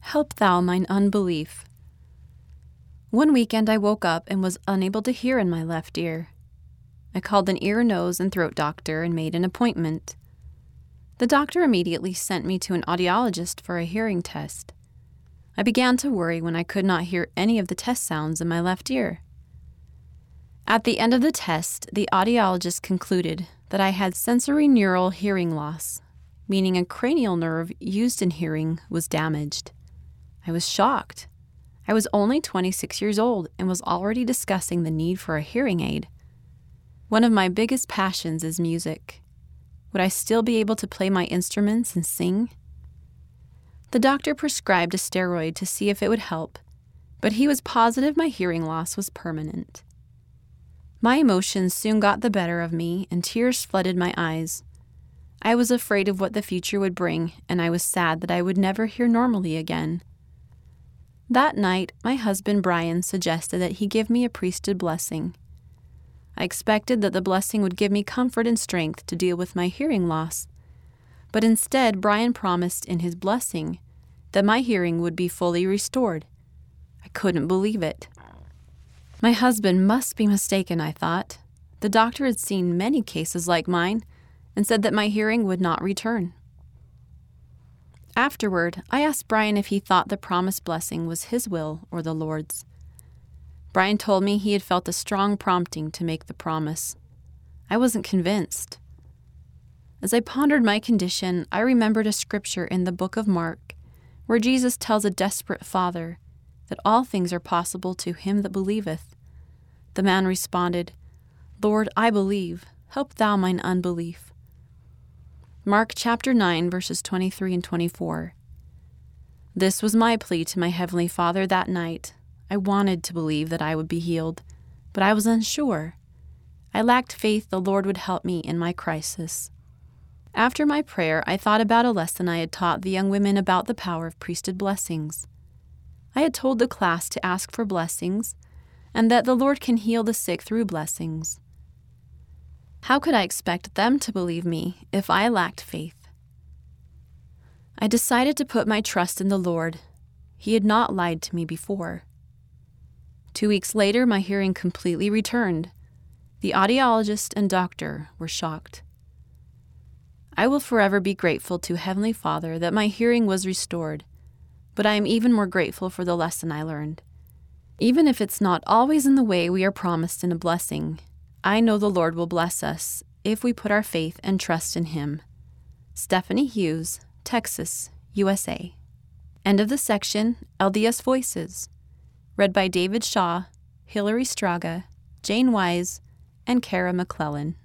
help thou mine unbelief. One weekend I woke up and was unable to hear in my left ear. I called an ear, nose, and throat doctor and made an appointment. The doctor immediately sent me to an audiologist for a hearing test. I began to worry when I could not hear any of the test sounds in my left ear. At the end of the test, the audiologist concluded that I had sensorineural hearing loss, meaning a cranial nerve used in hearing was damaged. I was shocked. I was only 26 years old and was already discussing the need for a hearing aid. One of my biggest passions is music. Would I still be able to play my instruments and sing? The doctor prescribed a steroid to see if it would help, but he was positive my hearing loss was permanent. My emotions soon got the better of me and tears flooded my eyes. I was afraid of what the future would bring, and I was sad that I would never hear normally again. That night, my husband Brian suggested that he give me a priesthood blessing. I expected that the blessing would give me comfort and strength to deal with my hearing loss, but instead Brian promised in his blessing that my hearing would be fully restored. I couldn't believe it. My husband must be mistaken, I thought. The doctor had seen many cases like mine and said that my hearing would not return. Afterward, I asked Brian if he thought the promised blessing was his will or the Lord's. Brian told me he had felt a strong prompting to make the promise. I wasn't convinced. As I pondered my condition, I remembered a scripture in the book of Mark, where Jesus tells a desperate father that all things are possible to him that believeth. The man responded, Lord, I believe. Help thou mine unbelief. Mark chapter 9, verses 23 and 24. This was my plea to my Heavenly Father that night. I wanted to believe that I would be healed, but I was unsure. I lacked faith the Lord would help me in my crisis. After my prayer, I thought about a lesson I had taught the young women about the power of priesthood blessings. I had told the class to ask for blessings, and that the Lord can heal the sick through blessings. How could I expect them to believe me if I lacked faith? I decided to put my trust in the Lord. He had not lied to me before. 2 weeks later, my hearing completely returned. The audiologist and doctor were shocked. I will forever be grateful to Heavenly Father that my hearing was restored, but I am even more grateful for the lesson I learned. Even if it's not always in the way we are promised in a blessing, I know the Lord will bless us if we put our faith and trust in Him. Stephanie Hughes, Texas, USA. End of the section, LDS Voices. Read by David Shaw, Hilary Straga, Jane Wise, and Kara McClellan.